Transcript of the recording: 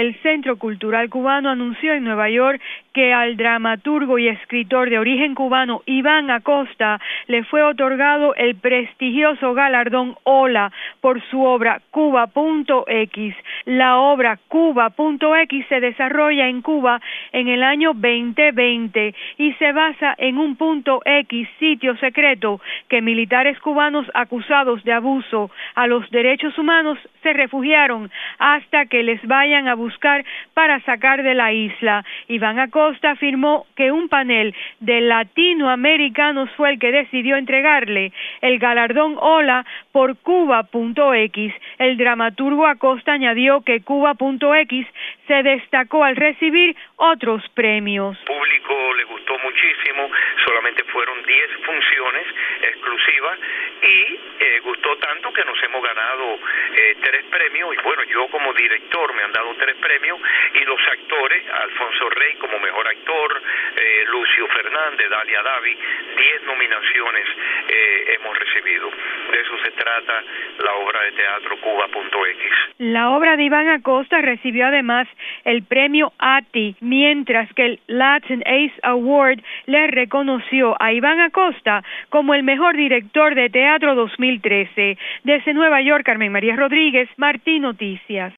El Centro Cultural Cubano anunció en Nueva York que al dramaturgo y escritor de origen cubano Iván Acosta le fue otorgado el prestigioso galardón Ola por su obra Cuba.x. La obra Cuba.x se desarrolla en Cuba en el año 2020 y se basa en un .x sitio secreto que militares cubanos acusados de abuso a los derechos humanos se refugiaron hasta que les vayan a buscar para sacar de la isla. Iván Acosta afirmó que un panel de latinoamericanos fue el que decidió entregarle el galardón Ola por Cuba.x. El dramaturgo Acosta añadió que Cuba.x se destacó al recibir otros premios. Al público le gustó muchísimo, solamente fueron 10 funciones exclusivas y gustó tanto que nos hemos ganado 3 premios y bueno, yo como director me han dado 3 premios y los actores, Alfonso Rey como mejor actor, Lucio Fernández, Dalia Davi, 10 nominaciones hemos recibido. De eso se trata la obra de teatro Cuba.x. La obra de Iván Acosta recibió además el premio ATI, mientras que el Latin Ace Award le reconoció a Iván Acosta como el mejor director de teatro 2013. Desde Nueva York, Carmen María Rodríguez, Martín Noticias.